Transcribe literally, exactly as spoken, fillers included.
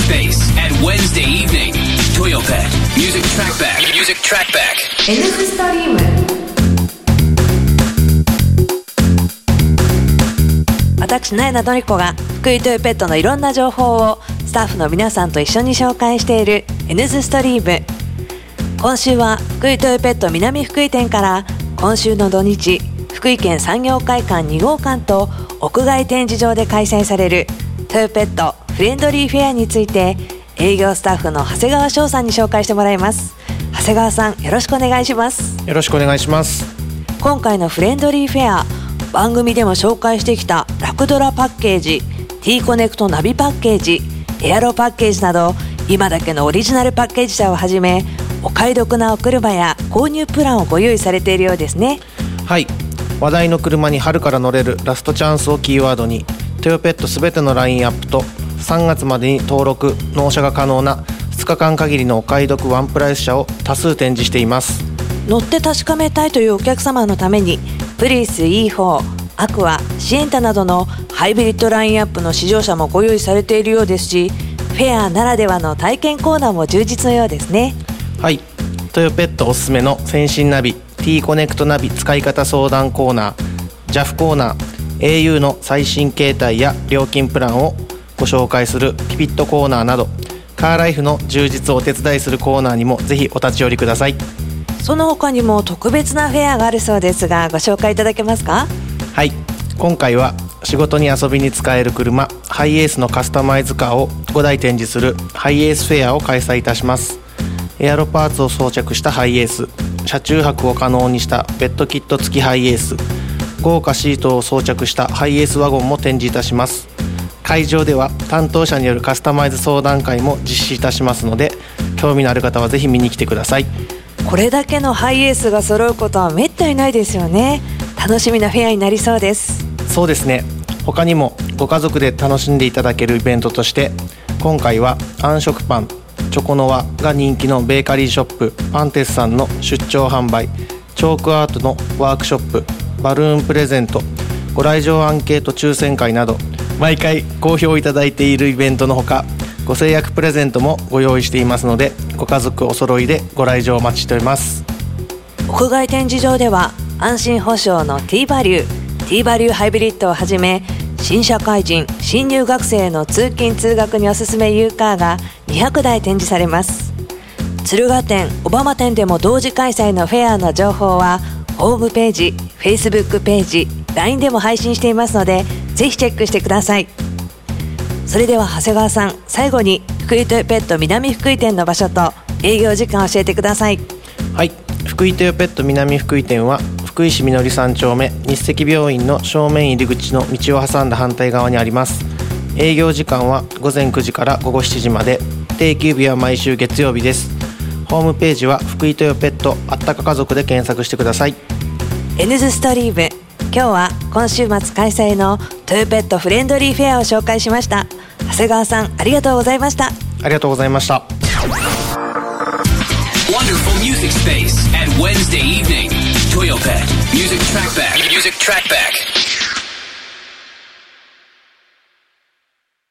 Space at Wednesday evening. Toyopet Music Trackback. Music Trackback. エヌ ストリーム。私苗名典子が福井トヨペットのいろんな情報をスタッフの皆さんと一緒に紹介している エヌ ストリーム。今週は福井トヨペット南福井店から今週の土日福井県産業会館に号館と屋外展示場で開催されるトヨペットフレンドリーフェアについて営業スタッフの長谷川翔さんに紹介してもらいます。長谷川さん、よろしくお願いします。 よろしくお願いします。 今回のフレンドリーフェア、番組でも紹介してきたラクドラパッケージ、 T コネクトナビパッケージ、エアロパッケージなど今だけのオリジナルパッケージ車をはじめお買い得なお車や購入プランをご用意されているようですね。 はい、話題の車に春から乗れるラストチャンスをキーワードにトヨペットすべてのラインアップとさんがつまでに登録納車が可能なふつかかん限りのお買い得ワンプライス車を多数展示しています。 乗って確かめたいというお客様のためにプリウス イーフォー、アクア、シエンタなどのハイブリッドラインアップの試乗車もご用意されているようですし、フェアならではの体験コーナーも充実のようですね。 はい、トヨペットおすすめの先進ナビ T コネクトナビ使い方相談コーナー、 ジャフ コーナー、 エーユー の最新形態や料金プランをご紹介するピピットコーナーなどカーライフの充実をお手伝いするコーナーにもぜひお立ち寄りください。 その他にも特別なフェアがあるそうですが、ご紹介いただけますか？ はい、今回は仕事に遊びに使える車ハイエースのカスタマイズカーをごだい展示するハイエースフェアを開催いたします。エアロパーツを装着したハイエース、車中泊を可能にしたベッドキット付きハイエース、豪華シートを装着したハイエースワゴンも展示いたします。会場では担当者によるカスタマイズ相談会も実施いたしますので、興味のある方はぜひ見に来てください。 これだけのハイエースが揃うことはめったにないですよね。楽しみなフェアになりそうです。 そうですね。他にもご家族で楽しんでいただけるイベントとして、今回はあん食パンチョコノワが人気のベーカリーショップパンテスさんの出張販売、チョークアートのワークショップ、バルーンプレゼント、ご来場アンケート抽選会など毎回好評いただいているイベントのほか、ご制約プレゼントもご用意していますので、ご家族お揃いでご来場お待ちしております。 屋外展示場では安心保証の T バリュー、 T バリューハイブリッドをはじめ新社会人、新入学生への通勤通学におすすめ U カーがにひゃくだい展示されます。敦賀店、小浜店でも同時開催のフェアの情報はホームページ、Facebook ページ、ライン でも配信していますので、ぜひチェックしてください。それでは長谷川さん、最後に福井トヨペット南福井店の場所と営業時間を教えてください。 はい、福井トヨペット南福井店は福井市みのりさん丁目日赤病院の正面入り口の道を挟んだ反対側にあります。営業時間はごぜんくじからごごしちじまで、定休日は毎週月曜日です。ホームページは福井トヨペットあったか家族で検索してください。 エヌ ストリーム、今日は今週末開催のトヨペットフレンドリーフェアを紹介しました。長谷川さん、ありがとうございました。 ありがとうございました。 Wonderful Music Space at Wednesday evening. Toyopet Music Trackback. Music Trackback.